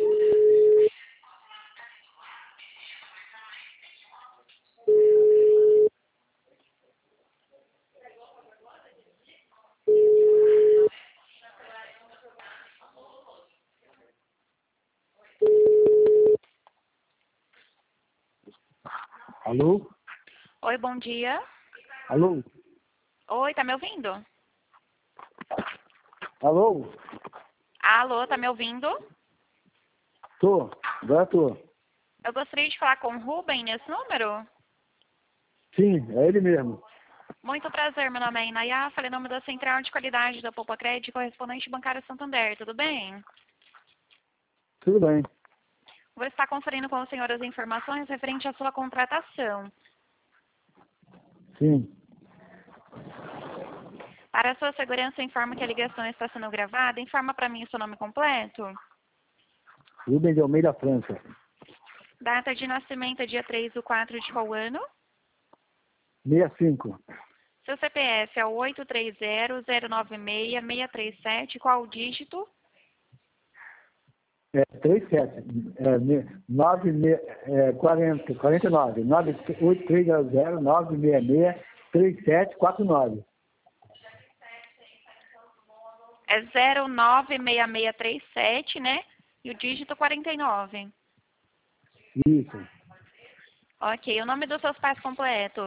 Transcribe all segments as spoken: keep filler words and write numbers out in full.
Alô? Oi, bom dia. Alô? Oi, tá me ouvindo? Alô? Alô, tá me ouvindo? Tô, agora tô. Eu gostaria de falar com o Rubem nesse número. Sim, é ele mesmo. Muito prazer, meu nome é Inayá, falei em nome da Central de Qualidade da Poupa Crédito, correspondente bancário Santander, tudo bem? Tudo bem. Vou estar conferindo com o senhor as informações referente à sua contratação. Sim. Para a sua segurança, informo que a ligação está sendo gravada. Informa para mim o seu nome completo. Rubem de Almeida, França. Data de nascimento é dia três do quatro de qual ano? sessenta e cinco. Seu C P F é o oito três zero, zero nove seis, seis três sete. Qual o dígito? É, trinta e sete. É, me- nove, me- é, quarenta, quarenta e nove. nove oito três zero zero nove seis seis três sete quatro nove. É zero nove seis seis três sete, né? E o dígito quarenta e nove. Isso. Ok. O nome dos seus pais completo?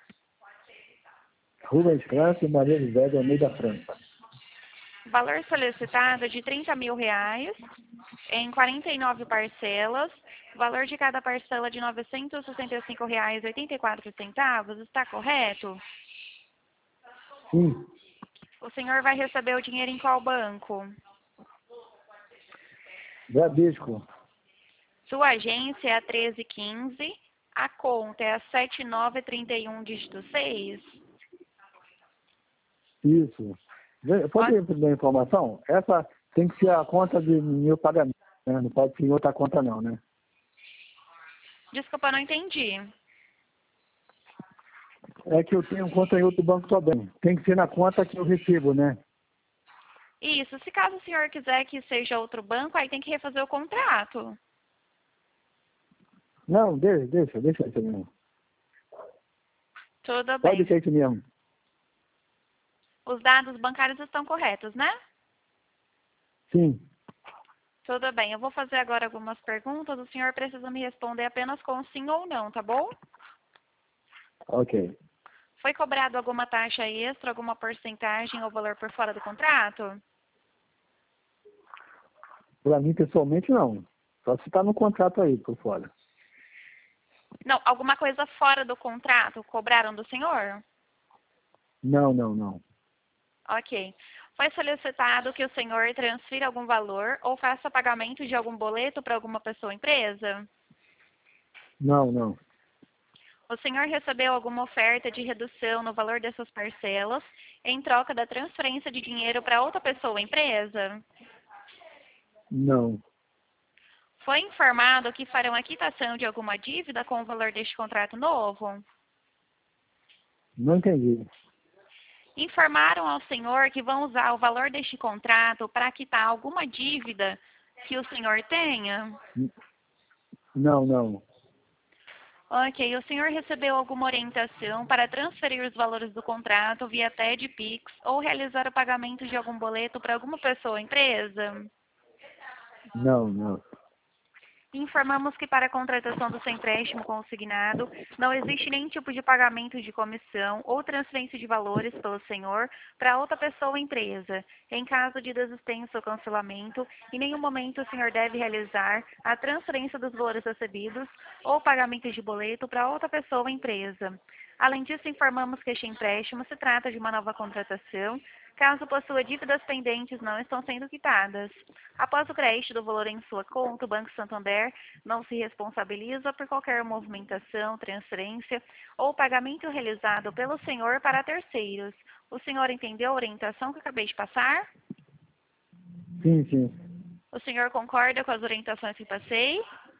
Rubens França e Maria José de Almeida, França. Valor solicitado é de trinta mil reais, em quarenta e nove parcelas. Valor de cada parcela de novecentos e sessenta e cinco reais e oitenta e quatro centavos. Está correto? Sim. O senhor vai receber o dinheiro em qual banco? Bradesco. Sua agência é a treze quinze, a conta é a sete nove três um, dígito seis. Isso. Vê- Pode me dar informação? Essa tem que ser a conta de meu pagamento, né? Não pode ser em outra conta não, né? Desculpa, não entendi. É que eu tenho conta em outro banco também. Tem que ser na conta que eu recebo, né? Isso, se caso o senhor quiser que seja outro banco, aí tem que refazer o contrato. Não, deixa, deixa, deixa isso mesmo. Tudo Pode bem. deixar isso mesmo. Os dados bancários estão corretos, né? Sim. Tudo bem. Eu vou fazer agora algumas perguntas. O senhor precisa me responder apenas com sim ou não, tá bom? Ok. Foi cobrado alguma taxa extra, alguma porcentagem ou valor por fora do contrato? Para mim, pessoalmente, não. Só se está no contrato aí, por fora. Não, alguma coisa fora do contrato cobraram do senhor? Não, não, não. Ok. Foi solicitado que o senhor transfira algum valor ou faça pagamento de algum boleto para alguma pessoa ou empresa? Não, não. O senhor recebeu alguma oferta de redução no valor dessas parcelas em troca da transferência de dinheiro para outra pessoa ou empresa? Não. Foi informado que farão a quitação de alguma dívida com o valor deste contrato novo? Não entendi. Informaram ao senhor que vão usar o valor deste contrato para quitar alguma dívida que o senhor tenha? Não, não. Ok, o senhor recebeu alguma orientação para transferir os valores do contrato via T E D, Pix ou realizar o pagamento de algum boleto para alguma pessoa ou empresa? Não, não. Informamos que para a contratação do seu empréstimo consignado, não existe nenhum tipo de pagamento de comissão ou transferência de valores pelo senhor para outra pessoa ou empresa. Em caso de desistência ou cancelamento, em nenhum momento o senhor deve realizar a transferência dos valores recebidos ou pagamento de boleto para outra pessoa ou empresa. Além disso, informamos que este empréstimo se trata de uma nova contratação, caso possua dívidas pendentes não estão sendo quitadas. Após o crédito do valor em sua conta, o Banco Santander não se responsabiliza por qualquer movimentação, transferência ou pagamento realizado pelo senhor para terceiros. O senhor entendeu a orientação que eu acabei de passar? Sim, sim. O senhor concorda com as orientações que passei?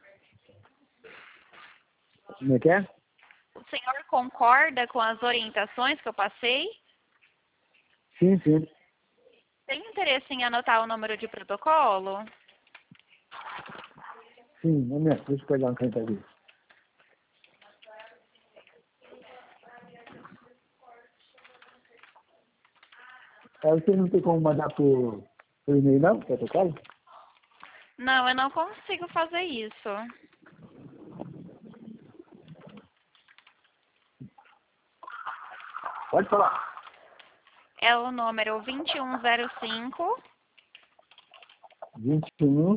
Como é que é? O senhor concorda com as orientações que eu passei? Sim, sim. Tem interesse em anotar o número de protocolo? Sim, um momento, deixa eu pegar uma caneta aqui. É, você não tem como mandar por, por e-mail, não? Protocolo? Não, eu não consigo fazer isso. Pode falar. É o número vinte e um zero cinco, vinte e um.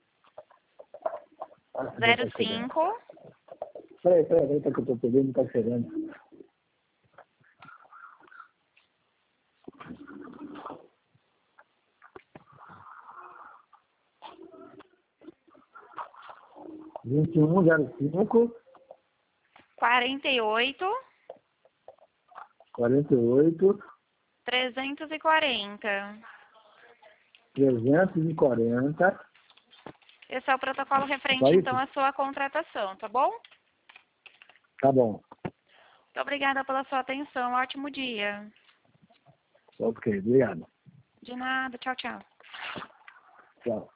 zero cinco, Peraí, peraí, peraí, tá que eu tô pegando, não tá chegando. vinte e um zero cinco, quarenta e oito, quarenta e oito, trezentos e quarenta. trezentos e quarenta. Esse é o protocolo referente, Só então, isso? à sua contratação, tá bom? Tá bom. Muito obrigada pela sua atenção. Ótimo dia. Ok, obrigado. De nada. Tchau, tchau. Tchau.